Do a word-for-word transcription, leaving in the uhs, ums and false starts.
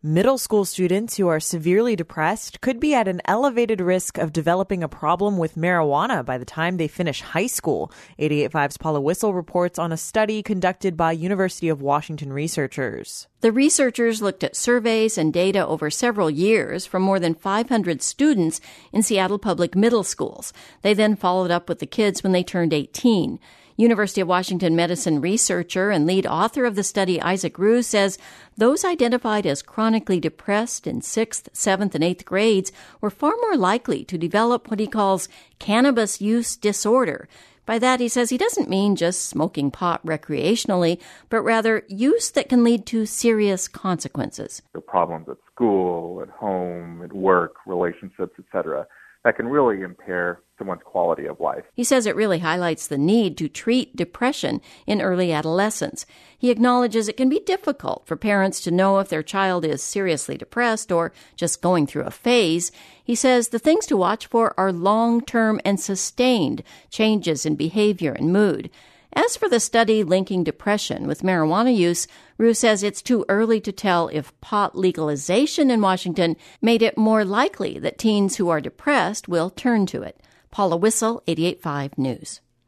Middle school students who are severely depressed could be at an elevated risk of developing a problem with marijuana by the time they finish high school. eighty-eight point five's Paula Whistle reports on a study conducted by University of Washington researchers. The researchers looked at surveys and data over several years from more than five hundred students in Seattle public middle schools. They then followed up with the kids when they turned eighteen. University of Washington medicine researcher and lead author of the study, Isaac Rue, says those identified as chronically depressed in sixth, seventh, and eighth grades were far more likely to develop what he calls cannabis use disorder. By that, he says he doesn't mean just smoking pot recreationally, but rather use that can lead to serious consequences. The problems at school, at home, at work, relationships, et cetera, that can really impair someone's quality of life. He says it really highlights the need to treat depression in early adolescence. He acknowledges it can be difficult for parents to know if their child is seriously depressed or just going through a phase. He says the things to watch for are long-term and sustained changes in behavior and mood. As for the study linking depression with marijuana use, Rue says it's too early to tell if pot legalization in Washington made it more likely that teens who are depressed will turn to it. Paula Whistle, eighty-eight point five News.